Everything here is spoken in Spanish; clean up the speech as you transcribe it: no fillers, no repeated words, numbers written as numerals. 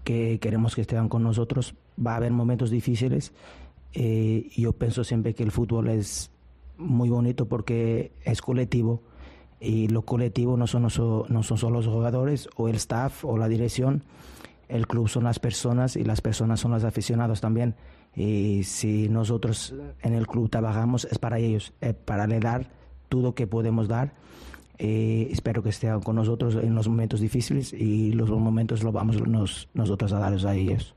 que queremos que estén con nosotros. Va a haber momentos difíciles. Yo pienso siempre que el fútbol es muy bonito porque es colectivo y lo colectivo no son solo los jugadores o el staff o la dirección. El club son las personas y las personas son los aficionados también. Y si nosotros en el club trabajamos es para ellos, para le dar todo lo que podemos dar. Espero que estén con nosotros en los momentos difíciles y los momentos lo vamos nosotros a darles a ellos.